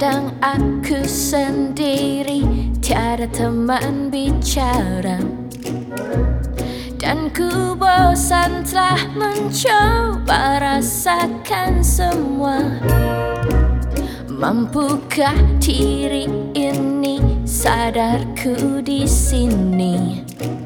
Kadang aku sendiri, tiada teman bicara, dan ku bosan telah mencoba rasakan semua. Mampukah diri ini sadarku di sini,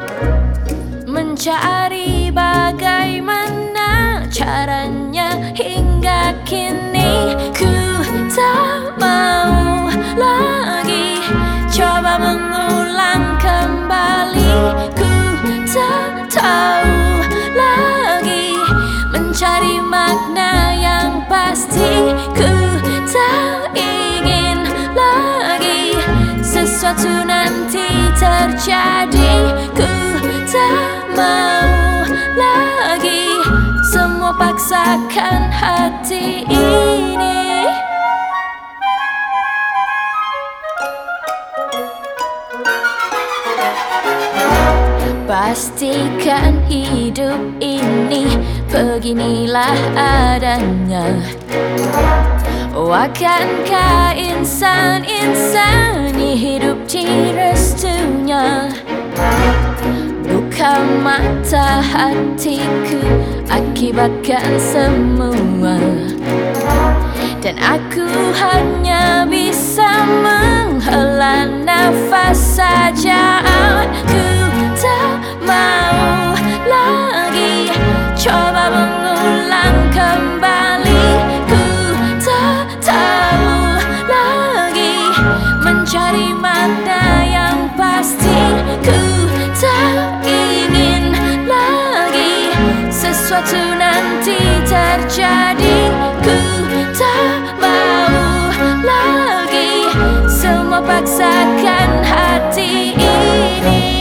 mencari bagaimana caranya hingga kini. Ku tak mau lagi coba mengulang kembali. Ku tak tahu lagi mencari makna yang pasti. Ku tak ingin lagi sesuatu nanti terjadi. Ku tak mau lagi semua paksakan hati ini. Pastikan hidup ini beginilah adanya. Akankah insan-insani hidup di restunya? Buka mata hatiku, akibatkan semua, dan aku hanya bisa menghela nafas saja. Ku tak mau lagi coba mengulang kembali. Ku tak tahu lagi mencari makna yang pasti. Ku tak ingin lagi sesuatu nanti terjadi. Ku tak mau lagi semua paksakan hati ini.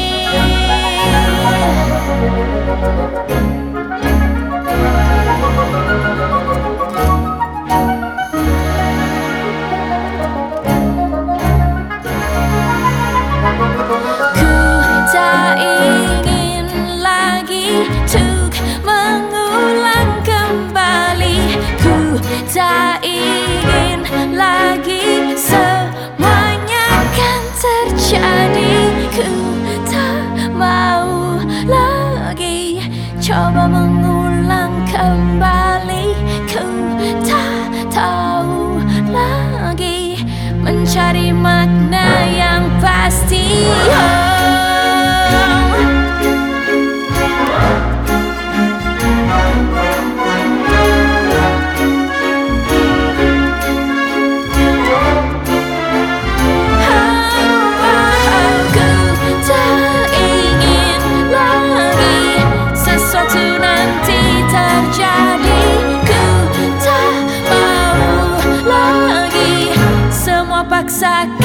Tak ingin lagi untuk mengulang kembali. Ku tak ingin lagi semuanya kan terjadi. Ku tak mau lagi coba mengulang kembali. Ku tak tahu lagi mencari makna yang pasti. Paksakan